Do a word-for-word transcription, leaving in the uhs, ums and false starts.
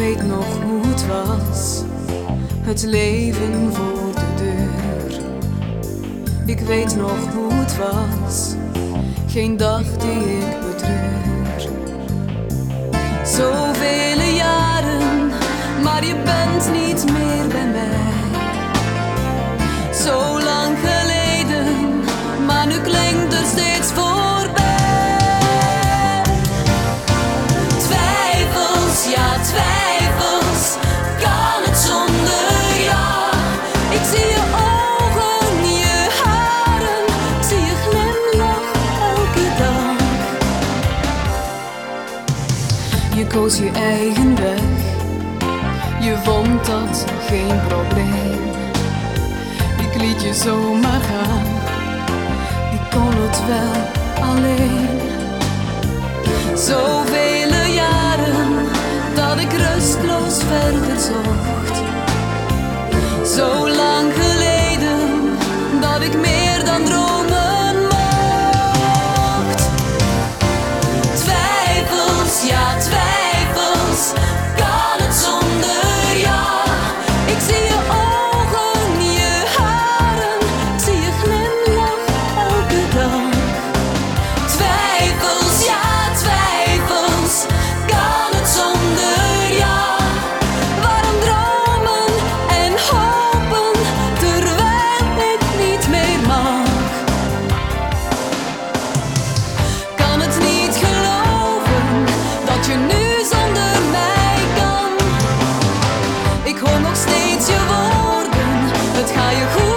weet nog hoe het was, het leven voor de deur. Ik weet nog hoe het was, geen dag die ik betreur. Zoveel jaren, maar je bent niet meer bij mij. Zo lang geleden, maar nu klinkt er steeds voorbij. Twijfels, ja twijfels, kan het zonder jou? Ik zie je ogen, je haren, ik zie je glimlach elke dag. Je koos je eigen weg, je vond dat geen probleem. Ik liet je zomaar gaan, ik kon het wel alleen. Zoveel jaren dat ik rustloos verder zocht. Zo lang geleden dat ik meer dan dromen mocht. Twijfels, ja twijfels, kan het zonder jou? Ik zie je ogen, je haren, ik zie je glimlach elke dag. Twijfels, ja twijfels, kan het zonder jou? Waarom dromen en hopen terwijl ik niet meer mag? Kan het niet geloven dat je nu zonder mij kan? Ik hoor nog steeds je woorden, het gaat je goed.